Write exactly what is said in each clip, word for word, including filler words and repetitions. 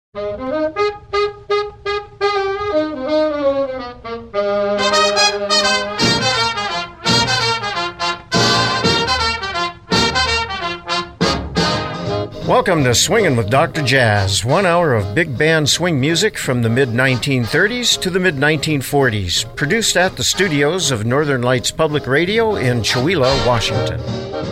Welcome to Swingin' with Doctor Jazz, one hour of big band swing music from the mid nineteen thirties to the mid nineteen forties, produced at the studios of Northern Lights Public Radio in Chewelah, Washington.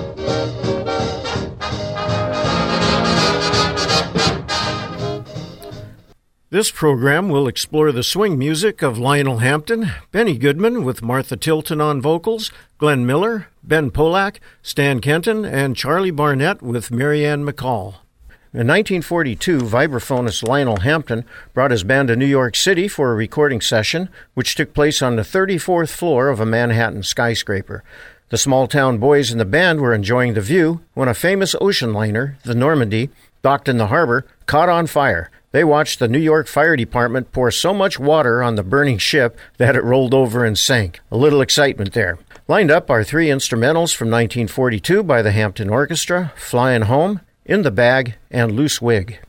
This program will explore the swing music of Lionel Hampton, Benny Goodman with Martha Tilton on vocals, Glenn Miller, Ben Polak, Stan Kenton, and Charlie Barnett with Marianne McCall. In nineteen forty-two, vibraphonist Lionel Hampton brought his band to New York City for a recording session, which took place on the thirty-fourth floor of a Manhattan skyscraper. The small-town boys in the band were enjoying the view when a famous ocean liner, the Normandy, docked in the harbor, caught on fire. They watched the New York Fire Department pour so much water on the burning ship that it rolled over and sank. A little excitement there. Lined up are three instrumentals from nineteen forty-two by the Hampton Orchestra, Flyin' Home, In the Bag, and Loose Wig.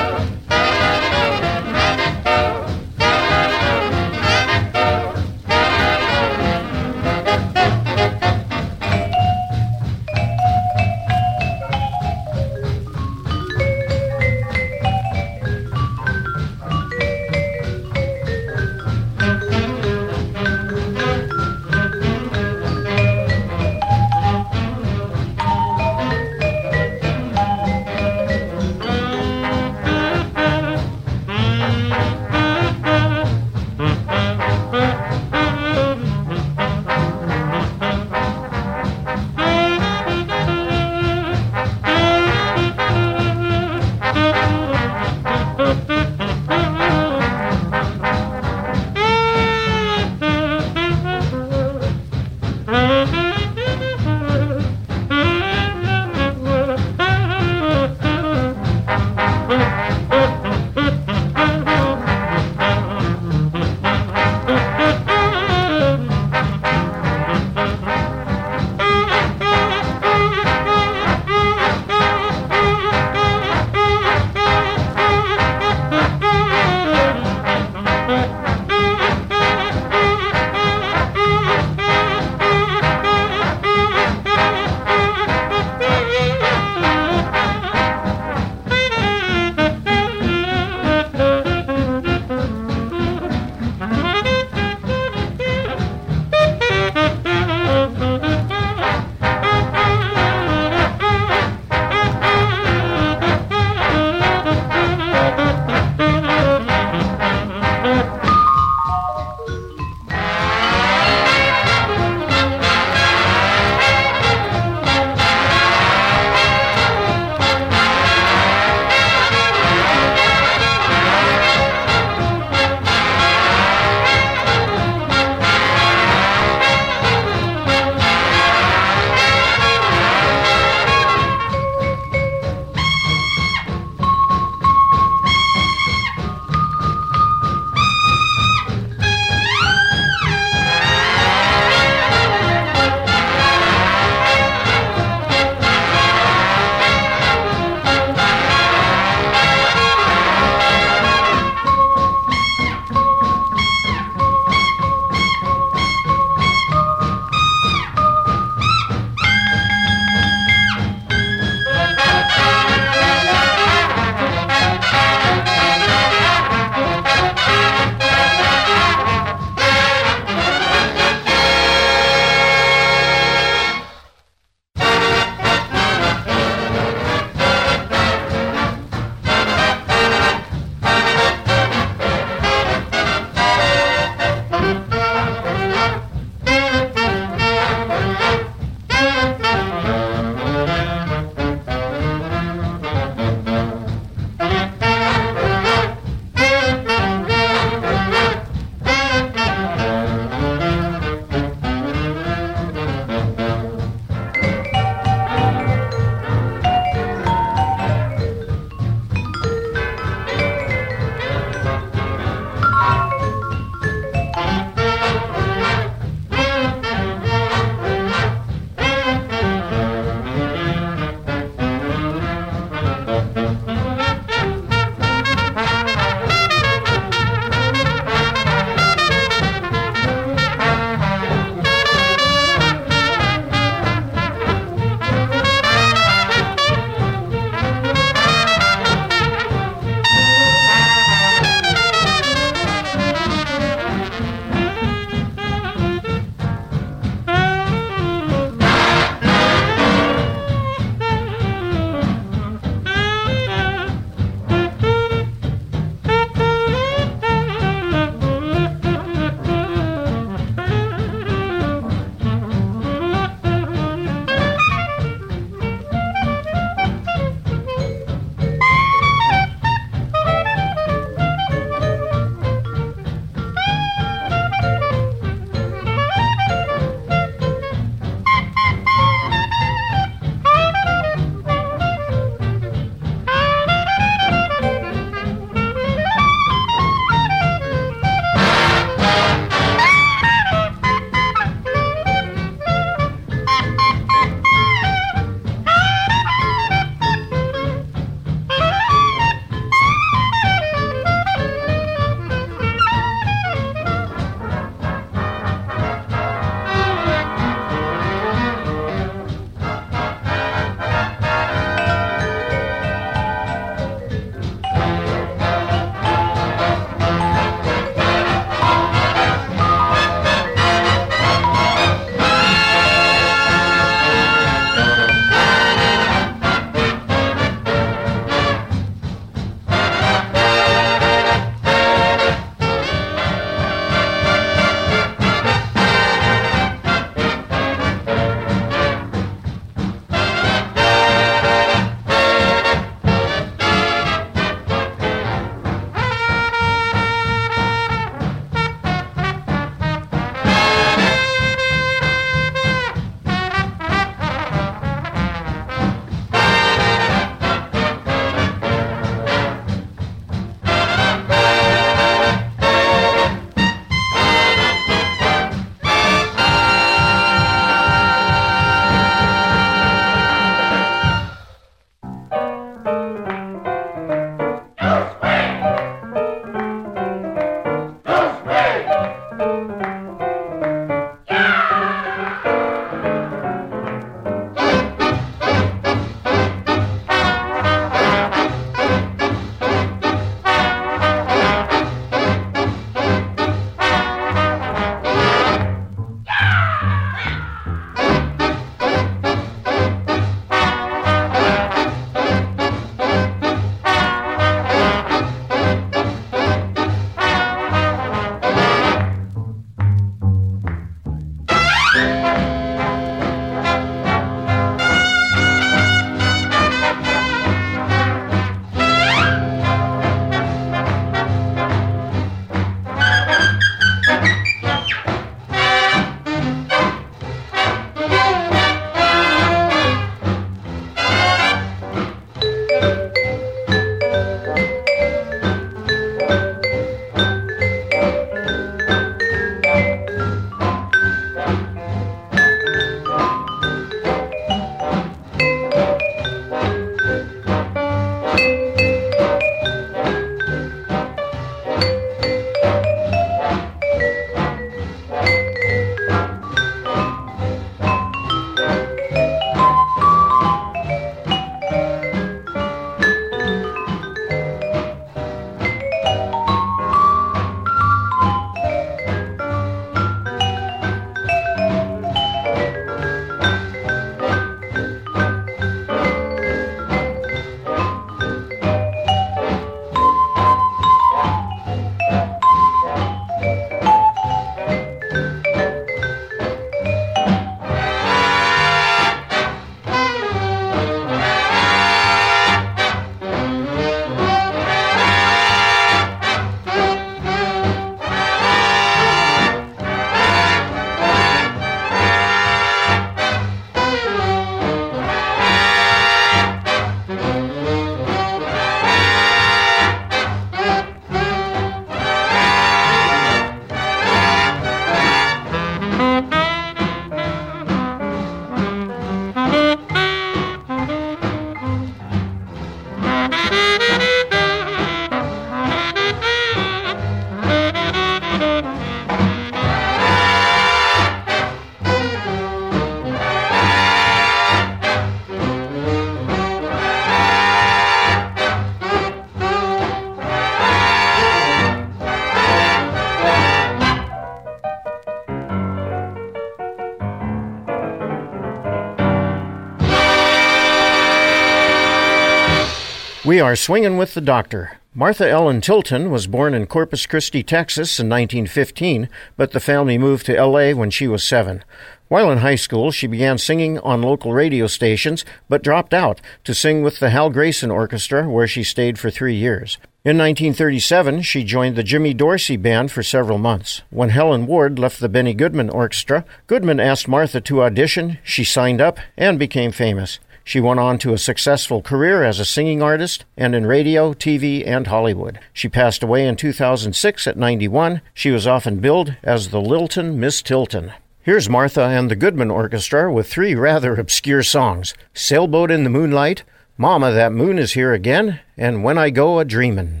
We are swinging with the doctor. Martha Ellen Tilton was born in Corpus Christi, Texas in nineteen fifteen, but the family moved to L A when she was seven. While in high school, she began singing on local radio stations, but dropped out to sing with the Hal Grayson Orchestra, where she stayed for three years. In nineteen thirty-seven, she joined the Jimmy Dorsey Band for several months. When Helen Ward left the Benny Goodman Orchestra, Goodman asked Martha to audition, she signed up, and became famous. She went on to a successful career as a singing artist and in radio, T V, and Hollywood. She passed away in two thousand six at ninety-one. She was often billed as the Lilton Miss Tilton. Here's Martha and the Goodman Orchestra with three rather obscure songs: Sailboat in the Moonlight, Mama, That Moon Is Here Again, and When I Go A-Dreamin'.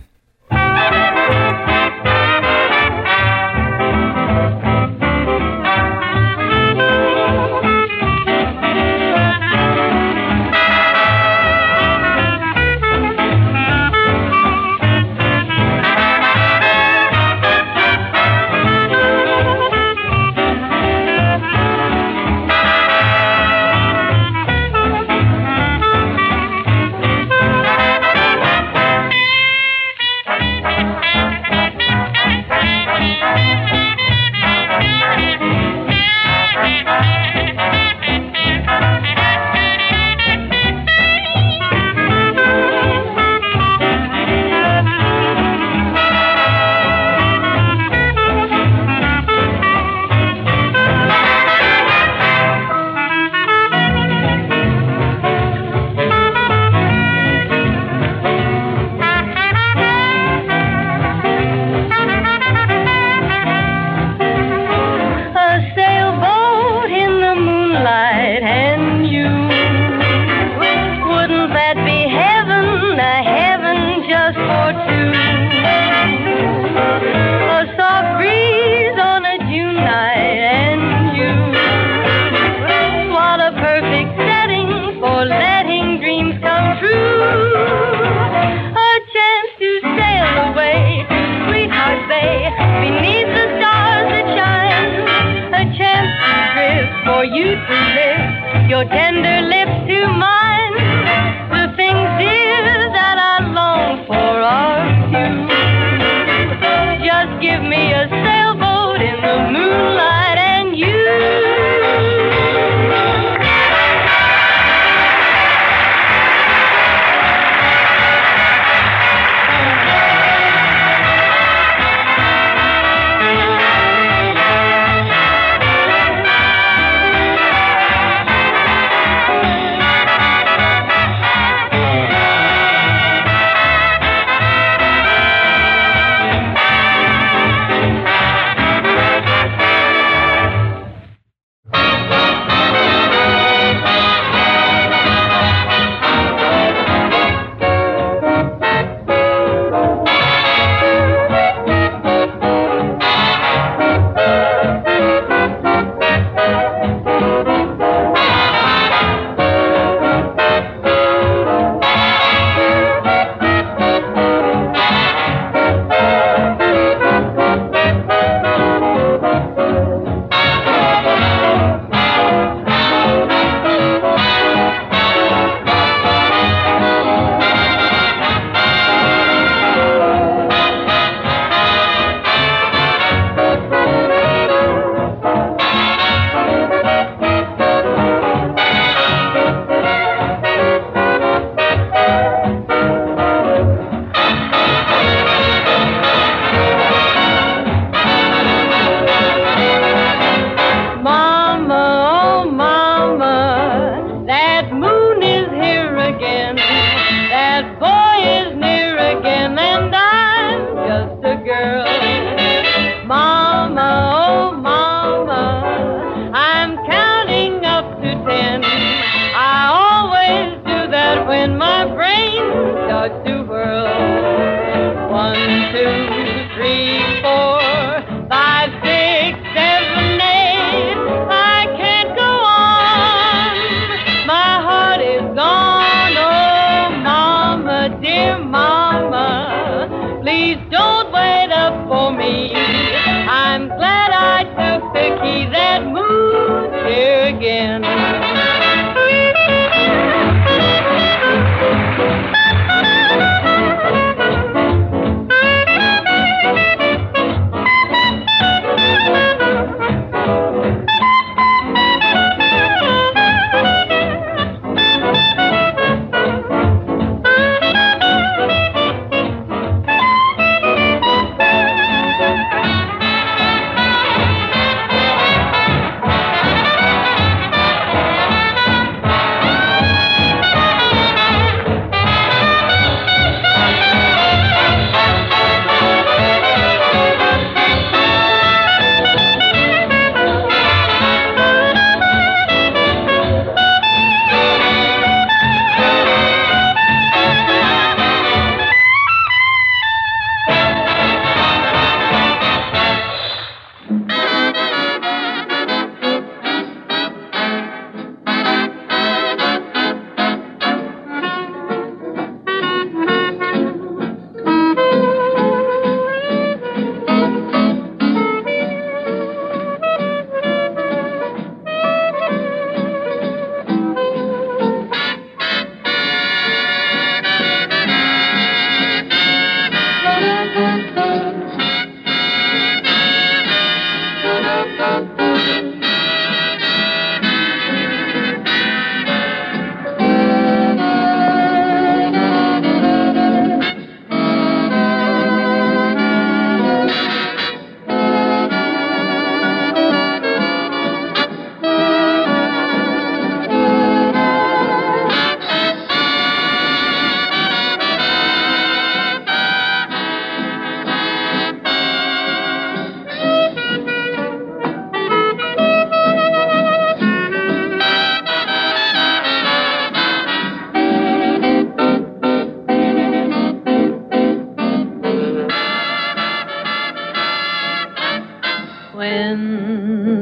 again.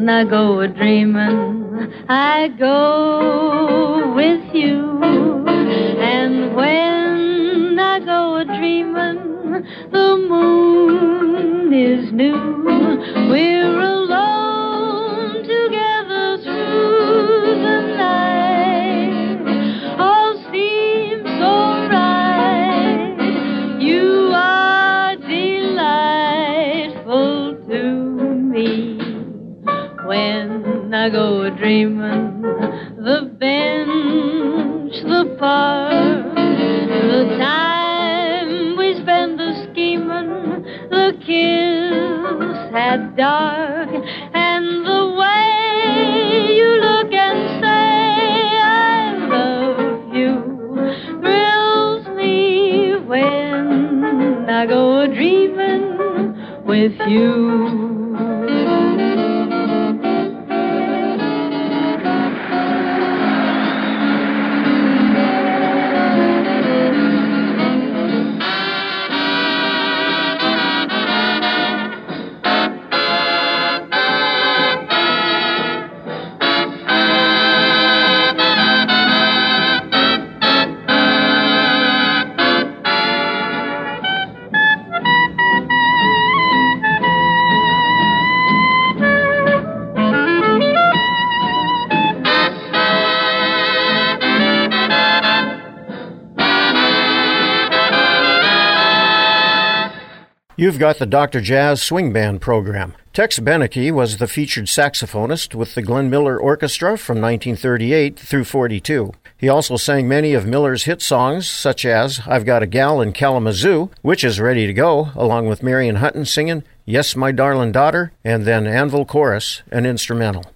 When I go a-dreamin', I go with you. And when I go a-dreamin', the moon is new. We're alone together through the night. All seems so right. You are delightful to me. When I go a-dreamin', the bench, the park, the time we spend a-schemin', the kiss at dark, and the way you look and say I love you thrills me when I go a-dreamin' with you. You've got the Doctor Jazz Swing Band program. Tex Beneke was the featured saxophonist with the Glenn Miller Orchestra from nineteen thirty-eight through forty-two. He also sang many of Miller's hit songs, such as I've Got a Gal in Kalamazoo, which is ready to go, along with Marion Hutton singing Yes, My Darling Daughter, and then Anvil Chorus, an instrumental.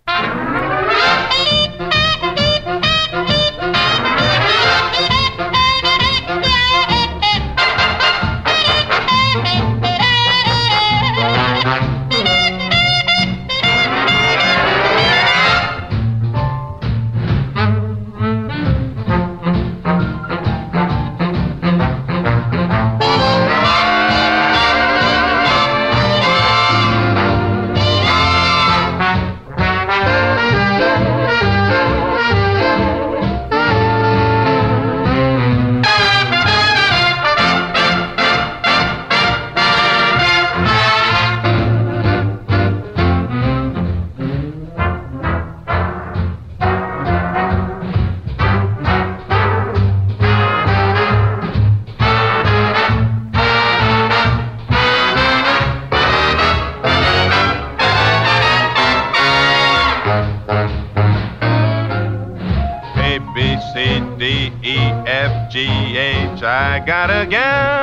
I got a gal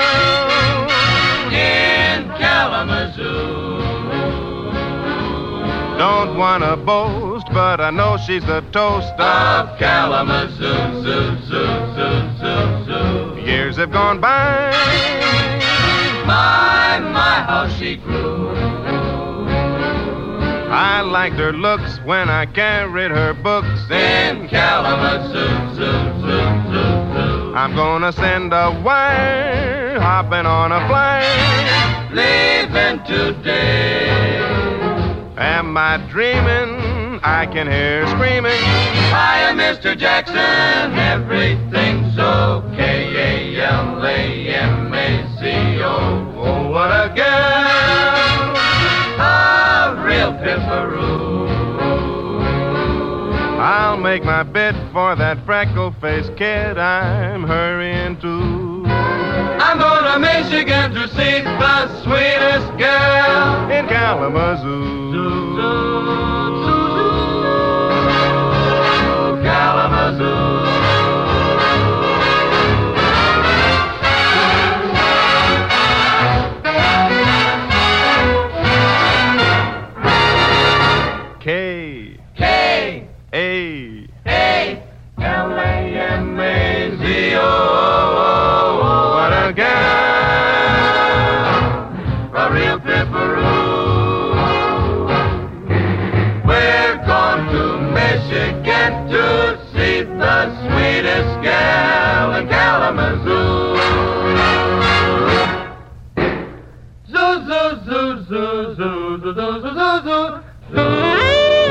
in Kalamazoo. Don't wanna boast, but I know she's the toast of, of Kalamazoo. Zoo, zoo, zoo, zoo, zoo. Years have gone by. My, my, how she grew. I liked her looks when I carried her books in Kalamazoo. Zoo, zoo, zoo, zoo. I'm gonna send a wire, hopping on a flyer, leaving today. Am I dreaming? I can hear her screaming. Hiya, Mister Jackson, everything's okay. A L A M A C O. Oh, what a gal! A real pimperoo. I'll make my bid for that freckle-faced kid I'm hurrying to. I'm going to Michigan to see the sweetest girl in Kalamazoo. Zoo, zoo, zoo, zoo, Kalamazoo. K. K. A. A. L A M A Z O. What a gal! A real pimperoo. We're going to Michigan to see the sweetest gal in Kalamazoo. Zoo, zoo, zoo, zoo, zoo, zoo, zoo, zoo, zoo, zoo.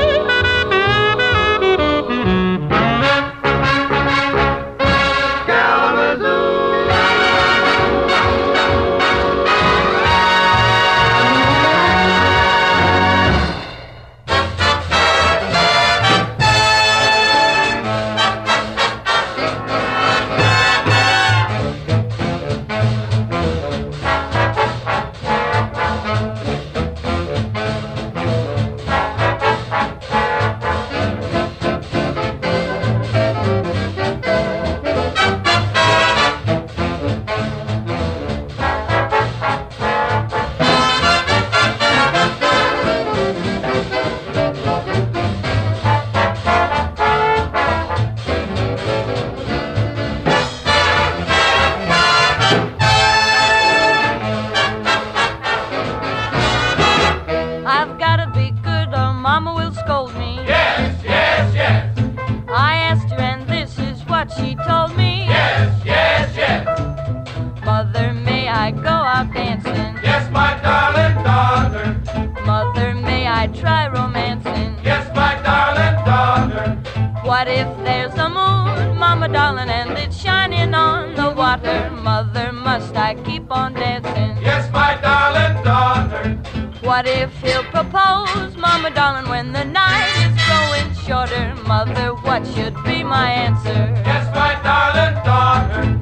about dancing? Yes, my darling daughter. Mother, may I try romancing? Yes, my darling daughter. What if there's a moon, Mama darling, and it's shining on the water? Mother, must I keep on dancing? Yes, my darling daughter. What if he'll propose, Mama darling, when the night is growing shorter? Mother, what should be my answer? Yes, my darling daughter.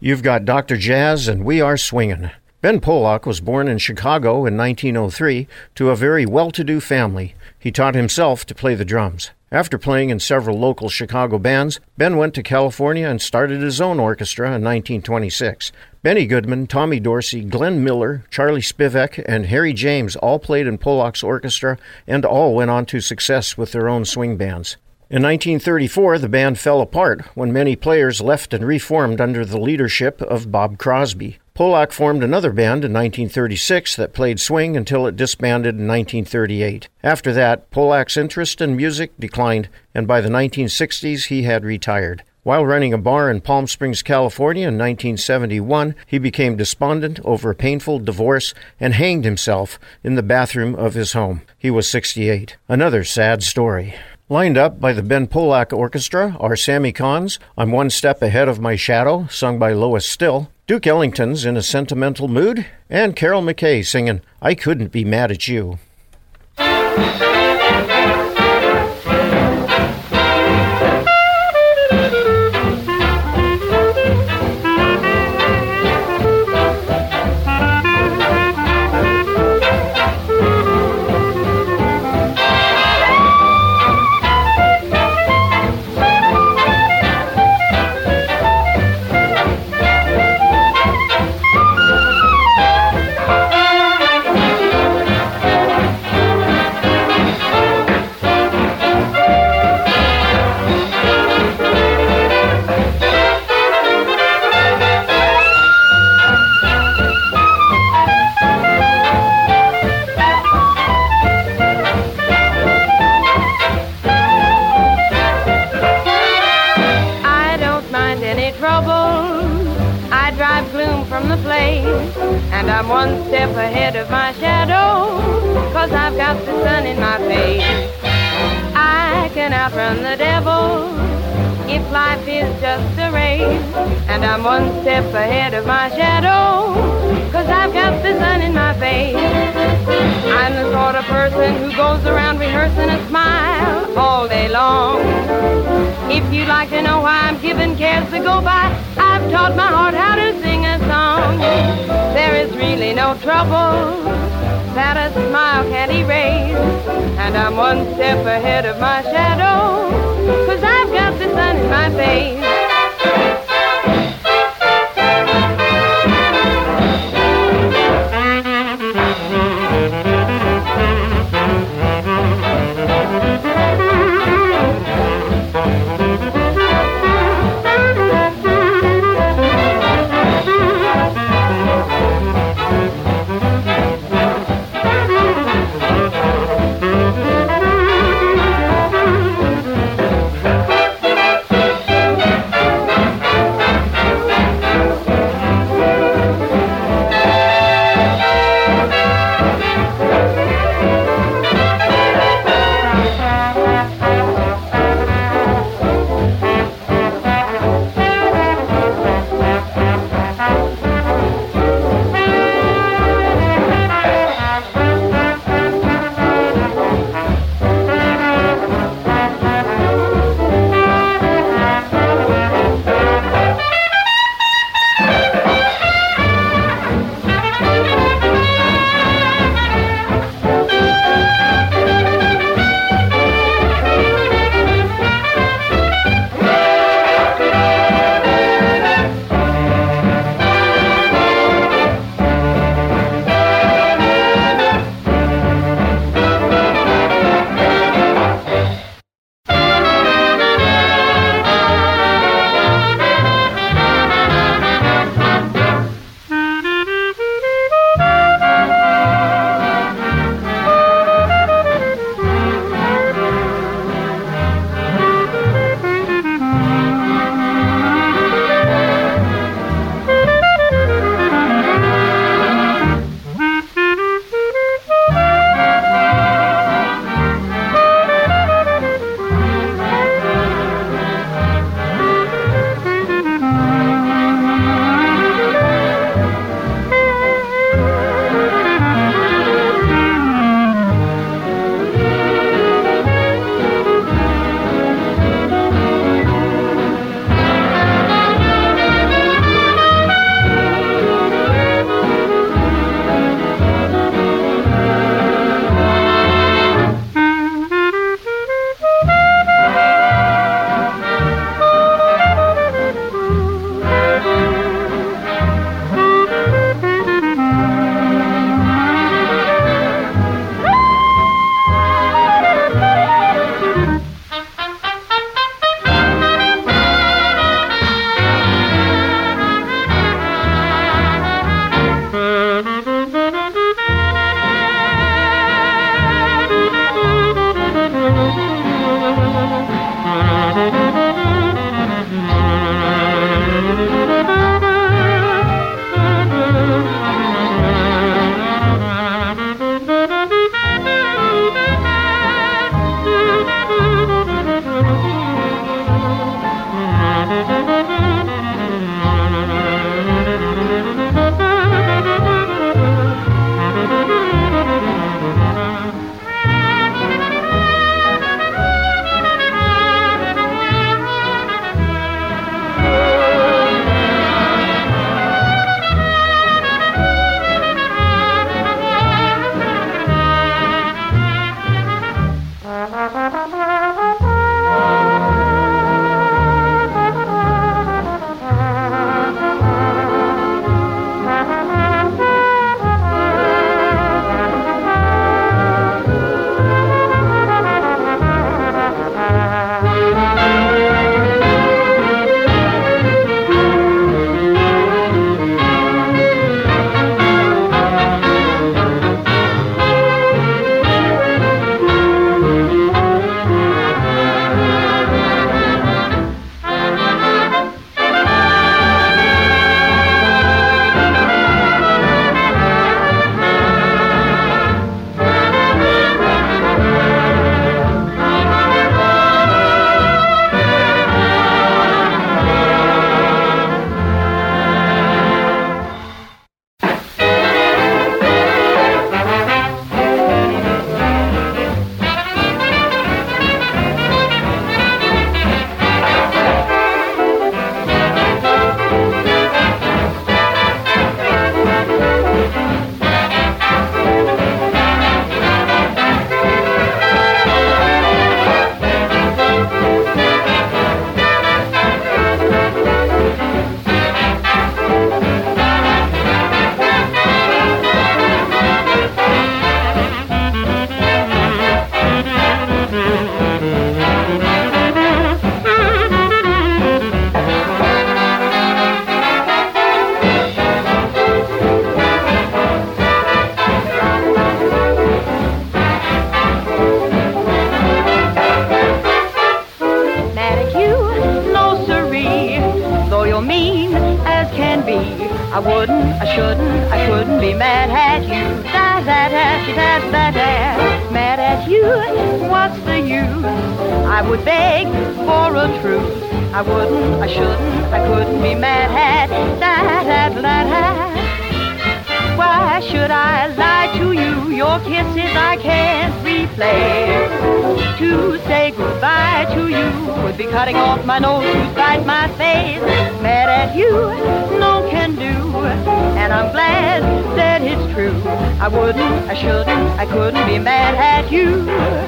You've got Doctor Jazz and We Are Swingin'. Ben Polak was born in Chicago in nineteen oh three to a very well-to-do family. He taught himself to play the drums. After playing in several local Chicago bands, Ben went to California and started his own orchestra in nineteen twenty-six. Benny Goodman, Tommy Dorsey, Glenn Miller, Charlie Spivak, and Harry James all played in Polak's orchestra and all went on to success with their own swing bands. In nineteen thirty-four, the band fell apart when many players left and reformed under the leadership of Bob Crosby. Polak formed another band in nineteen thirty-six that played swing until it disbanded in nineteen thirty-eight. After that, Polak's interest in music declined, and by the nineteen sixties he had retired. While running a bar in Palm Springs, California in nineteen seventy-one, he became despondent over a painful divorce and hanged himself in the bathroom of his home. He was sixty-eight. Another sad story. Lined up by the Ben Polak Orchestra are Sammy Kahn's I'm One Step Ahead of My Shadow, sung by Lois Still, Duke Ellington's In a Sentimental Mood, and Carol McKay singing I Couldn't Be Mad at You. And I'm one step ahead of my shadow, 'cause I've got the sun in my face. I can outrun the devil if life is just a race. And I'm one step ahead of my shadow, 'cause I've got the sun in my face. I'm the sort of person who goes around rehearsing a smile all day long. If you'd like to know why I'm giving cares to go by, I've taught my heart how to sing a song. There is really no trouble that a smile can't erase. And I'm one step ahead of my shadow, 'cause I've got the sun in my face. I wouldn't, I shouldn't, I couldn't be mad at you. Da da da da da da. Mad at you, what's the use? I would beg for a truce. I wouldn't, I shouldn't, I couldn't be mad at da da da da. Why should I lie to you? Your kisses I can't replace. To say goodbye to you would be cutting off my nose to spite my face. Mad at you, no can do, and I'm glad that it's true. I wouldn't, I shouldn't, I couldn't be mad at you.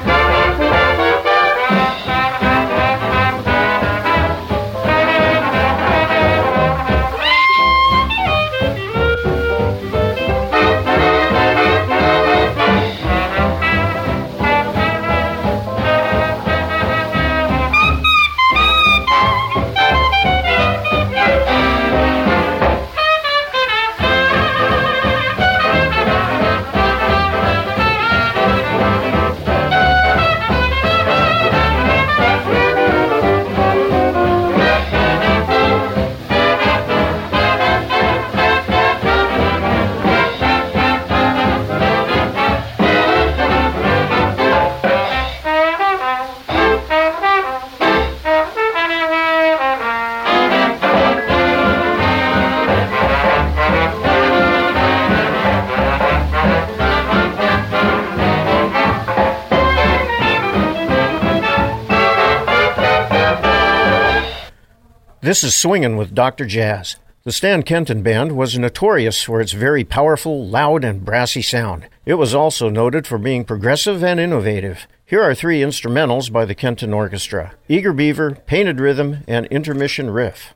This is Swingin' with Doctor Jazz. The Stan Kenton Band was notorious for its very powerful, loud, and brassy sound. It was also noted for being progressive and innovative. Here are three instrumentals by the Kenton Orchestra: Eager Beaver, Painted Rhythm, and Intermission Riff.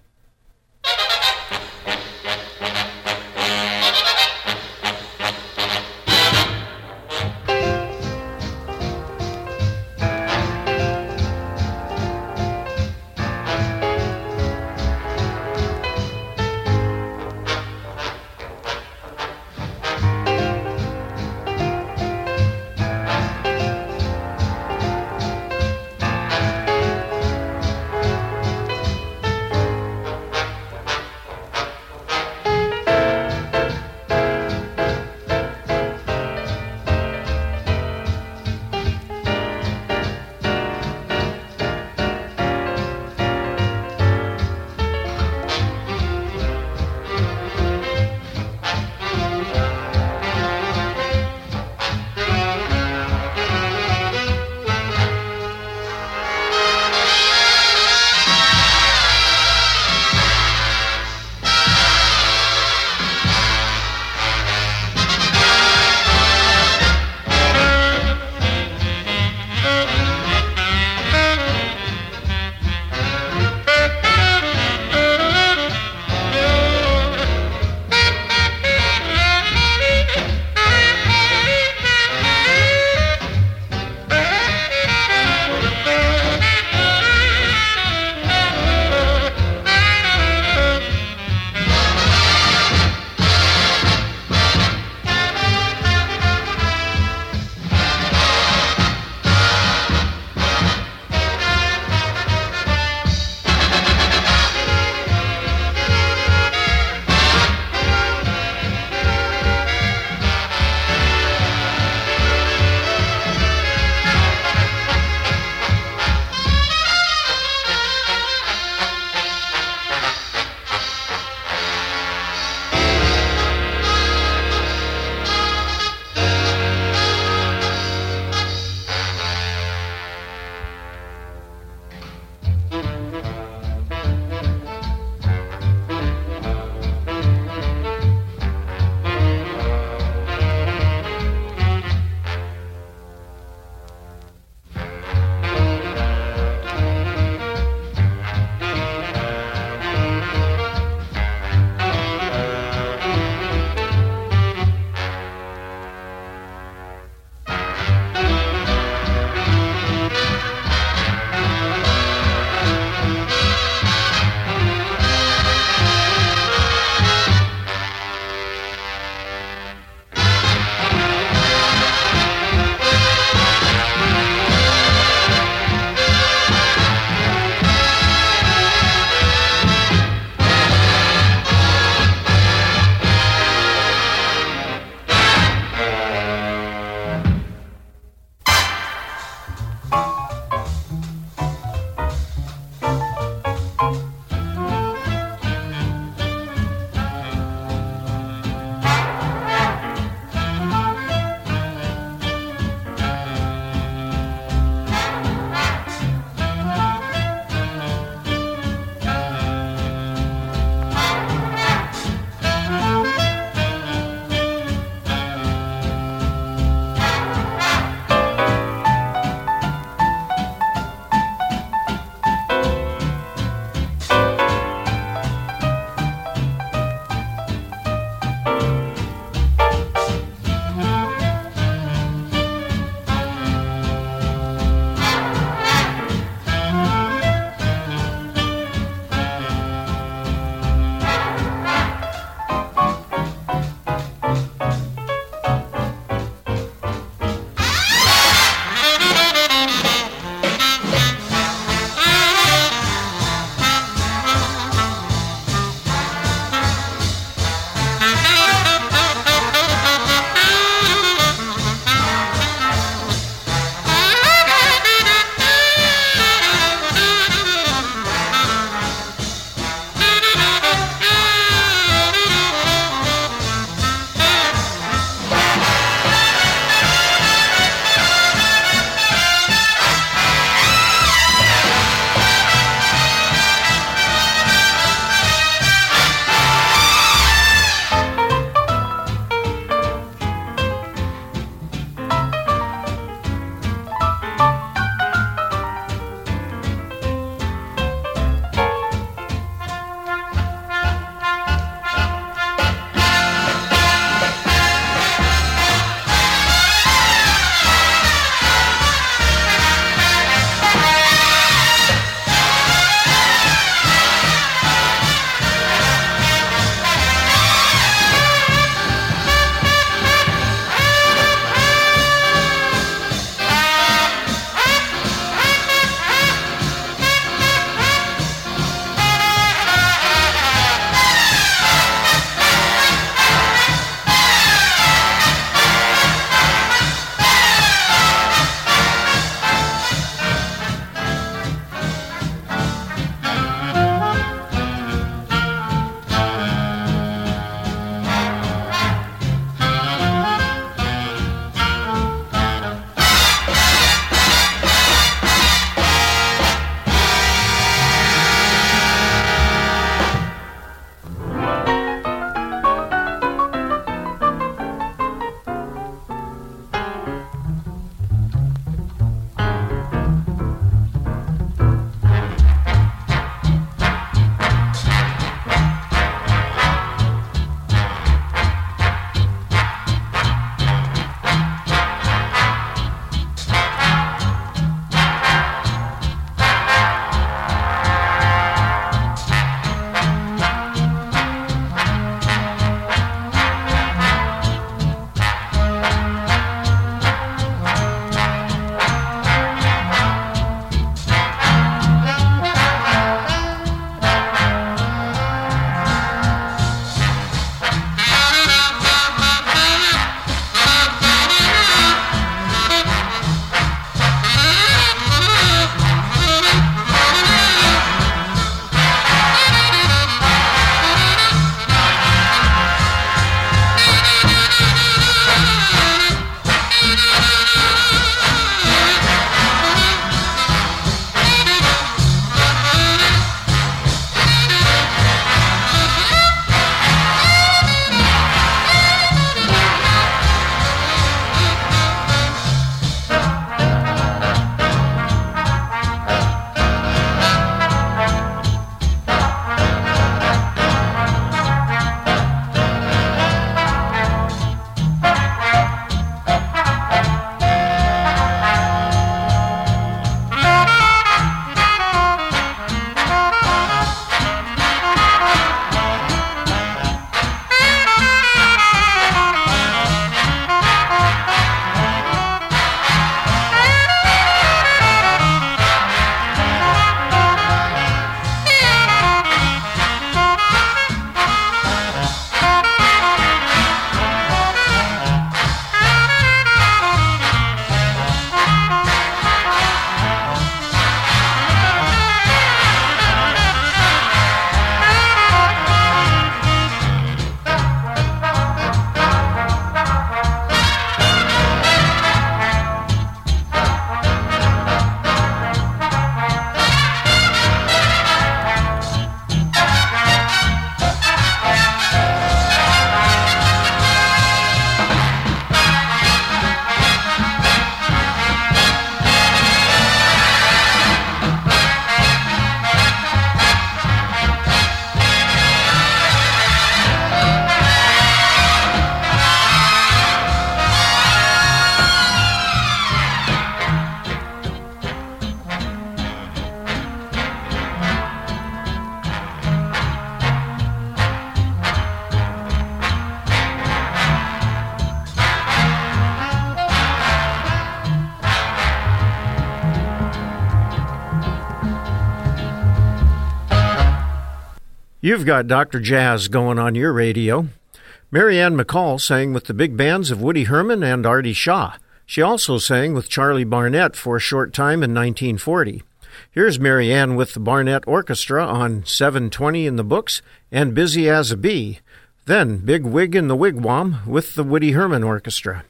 You've got Doctor Jazz going on your radio. Mary Ann McCall sang with the big bands of Woody Herman and Artie Shaw. She also sang with Charlie Barnett for a short time in nineteen forty. Here's Mary Ann with the Barnett Orchestra on seven twenty in the Books and Busy as a Bee. Then Big Wig in the Wigwam with the Woody Herman Orchestra.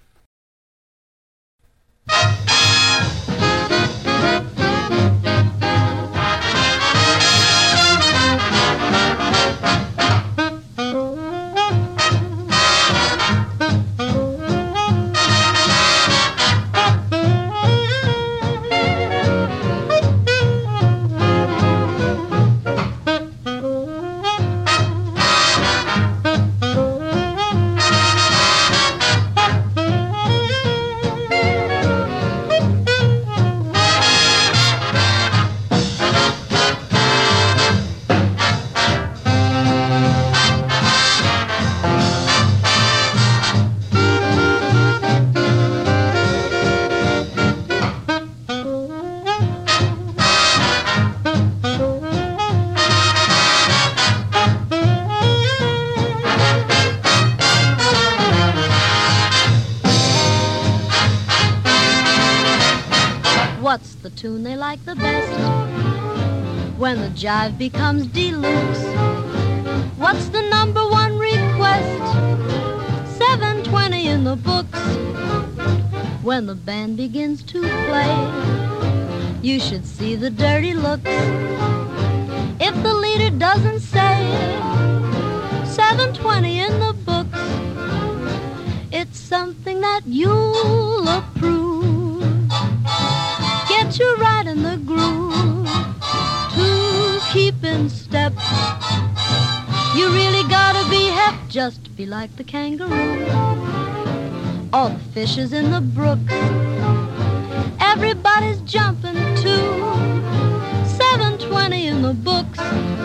What's the tune they like the best when the jive becomes deluxe? What's the number one request? seven twenty in the books. When the band begins to play, you should see the dirty looks. If the leader doesn't say seven twenty in the books, it's something that you'll approve. Get you right in the groove to keep in step. You really gotta be hep, just be like the kangaroo. All the fishes in the brook, everybody's jumping too. seven twenty in the books.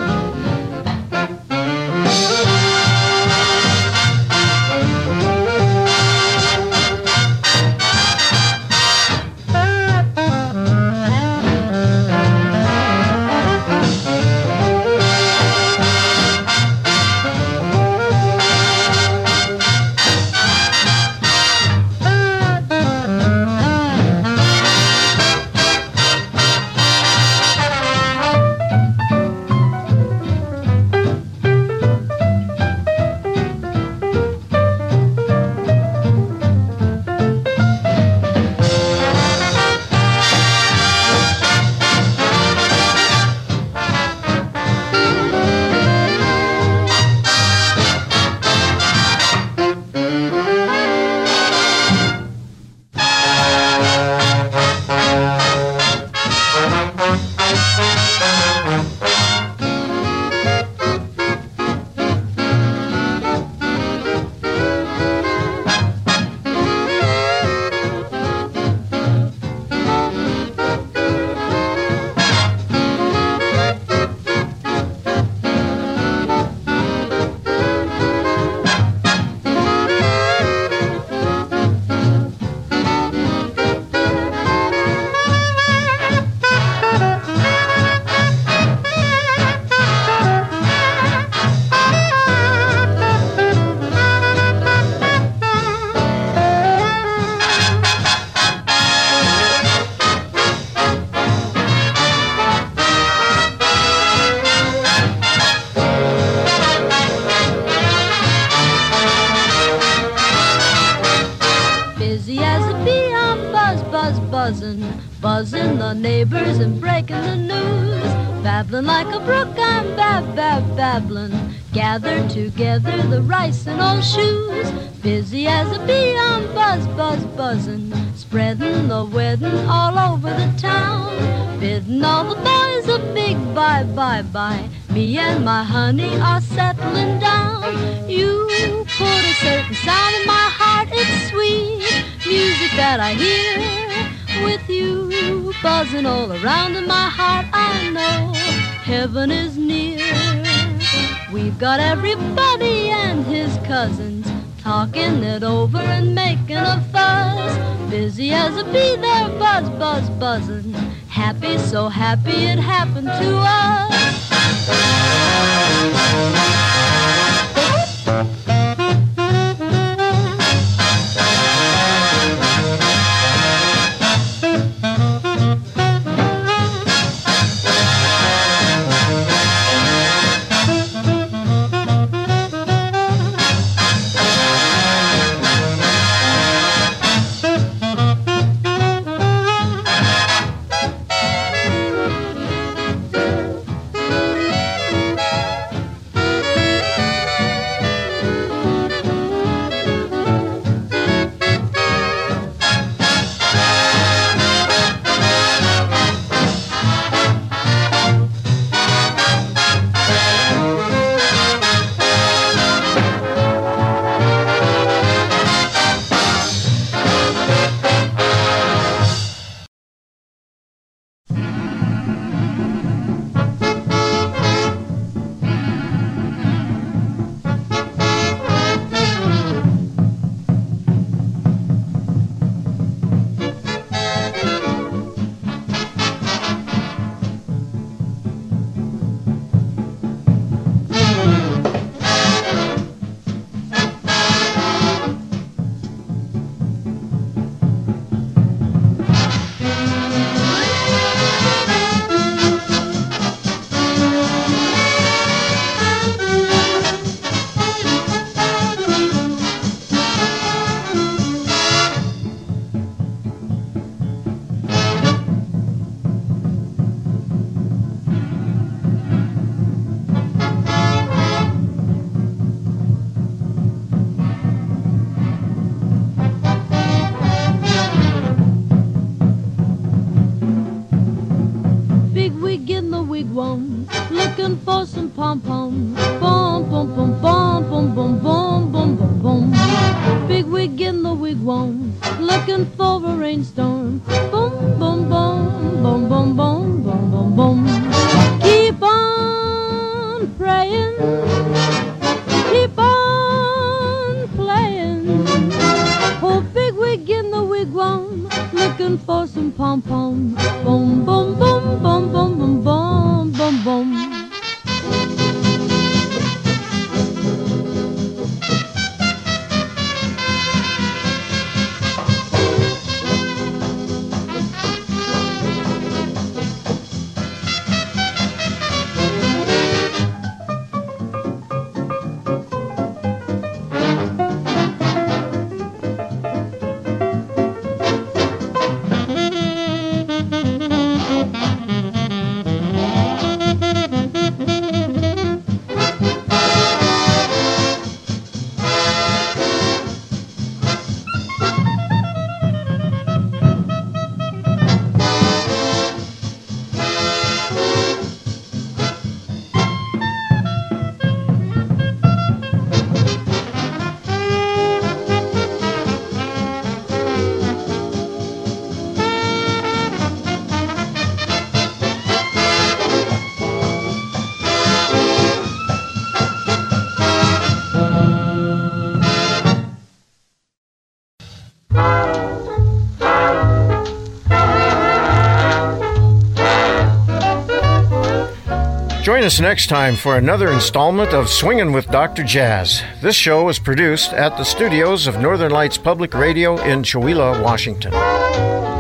Buzzing the neighbors and breaking the news. Babbling like a brook, I'm bab, bab, babbling. Gather together the rice and old shoes. Busy as a bee, I'm buzz, buzz, buzzing. Spreading the wedding all over the town. Bidding all the boys a big bye, bye, bye. Me and my honey are settling down. You put a certain sound in my heart, it's sweet music that I hear. With you buzzing all around in my heart, I know heaven is near. We've got everybody and his cousins talking it over and making a fuss. Busy as a bee, they're buzz, buzz, buzzing. Happy, so happy it happened to us. looking for some pom-pom. Bom, bom, bom, bom, bom, bom, bom, bom, bom, bom. Big wig in the wigwam, looking for a rainstorm. Boom, boom, boom, boom, boom, boom, boom, boom, boom. Keep on praying, keep on playing. Oh, big wig in the wigwam, looking for some pom-pom. Boom, boom, boom, boom, boom, boom, boom, boom, boom. Join us next time for another installment of Swingin' with Doctor Jazz. This show is produced at the studios of Northern Lights Public Radio in Chewelah, Washington.